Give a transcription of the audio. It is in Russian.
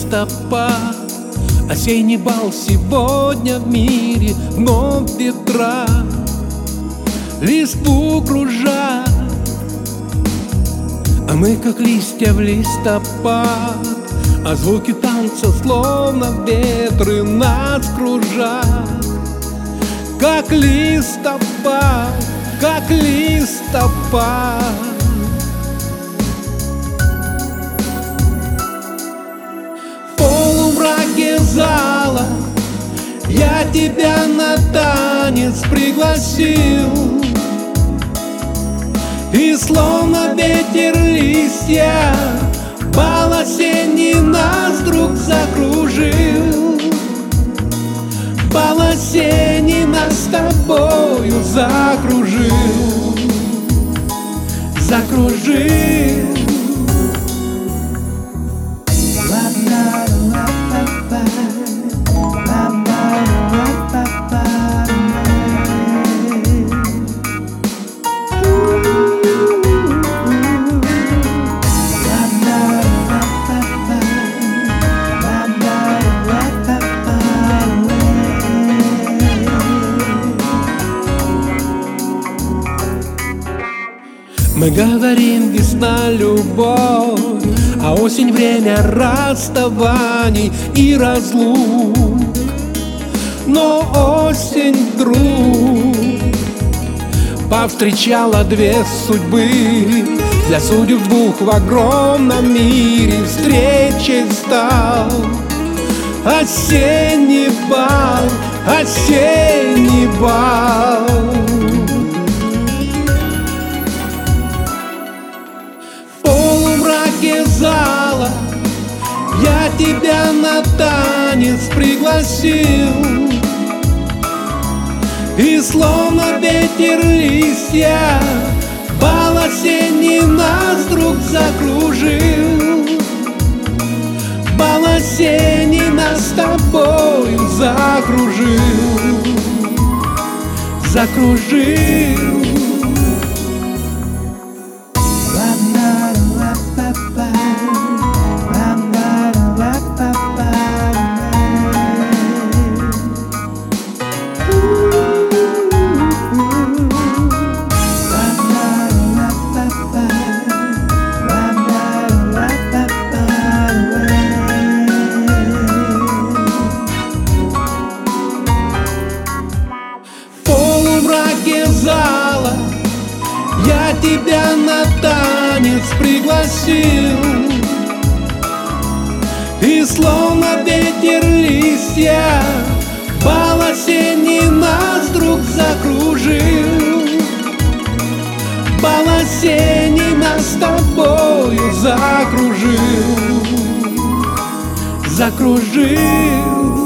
листопад, осенний бал сегодня в мире вновь ветра листву кружат, а мы как листья в листопад, а звуки танца словно ветры нас кружат. Как листопад, как листопад. В полумраке зала я тебя на танец пригласил, и словно ветер листья бал осенний нас вдруг закружил. Бал осенний нас с тобою закружил, закружил. Мы говорим, весна — любовь, а осень — время расставаний и разлук. Но осень вдруг повстречала две судьбы. Для судеб двух в огромном мире встречей стал осенний бал, осенний бал. Зала я тебя на танец пригласил, и словно ветер листья бал осенний нас вдруг закружил. Бал осенний нас с тобою закружил, закружил. Зала я тебя на танец пригласил, и словно ветер листья бал осенний нас вдруг закружил. Бал осенний нас с тобою закружил, закружил.